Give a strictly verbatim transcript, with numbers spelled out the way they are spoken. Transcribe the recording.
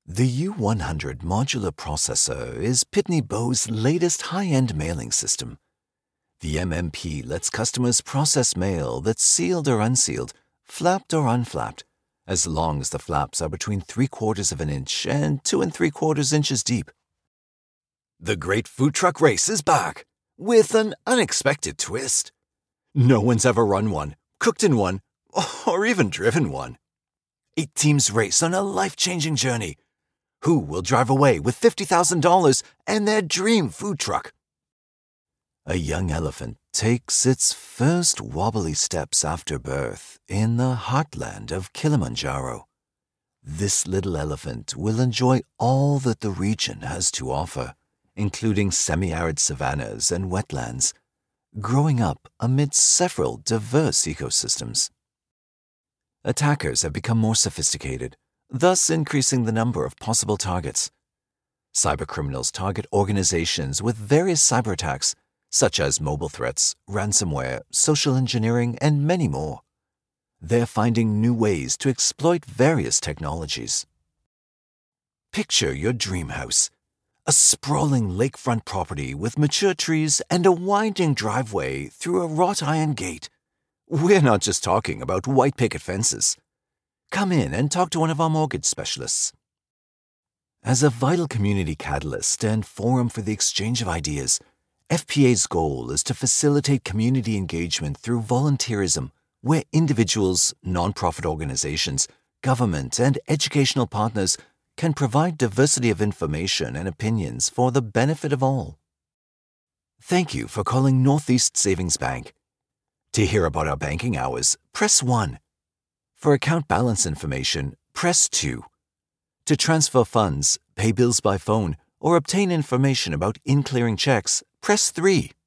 The U one hundred modular processor is Pitney Bowes' latest high-end mailing system. The M M P lets customers process mail that's sealed or unsealed, flapped or unflapped, as long as the flaps are between three quarters of an inch and two and three quarters inches deep. The Great Food Truck Race is back, with an unexpected twist. No one's ever run one, cooked in one, or even driven one. Eight teams race on a life-changing journey. Who will drive away with fifty thousand dollars and their dream food truck? A young elephant takes its first wobbly steps after birth in the heartland of Kilimanjaro. This little elephant will enjoy all that the region has to offer, including semi-arid savannas and wetlands, growing up amid several diverse ecosystems. Attackers have become more sophisticated, thus increasing the number of possible targets. Cybercriminals target organizations with various cyber attacks, such as mobile threats, ransomware, social engineering, and many more. They're finding new ways to exploit various technologies. Picture your dream house, a sprawling lakefront property with mature trees and a winding driveway through a wrought iron gate. We're not just talking about white picket fences. Come in and talk to one of our mortgage specialists. As a vital community catalyst and forum for the exchange of ideas, F P A's goal is to facilitate community engagement through volunteerism, where individuals, nonprofit organizations, government, and educational partners can provide diversity of information and opinions for the benefit of all. Thank you for calling Northeast Savings Bank. To hear about our banking hours, press one. For account balance information, press two. To transfer funds, pay bills by phone, or obtain information about in-clearing checks, press three.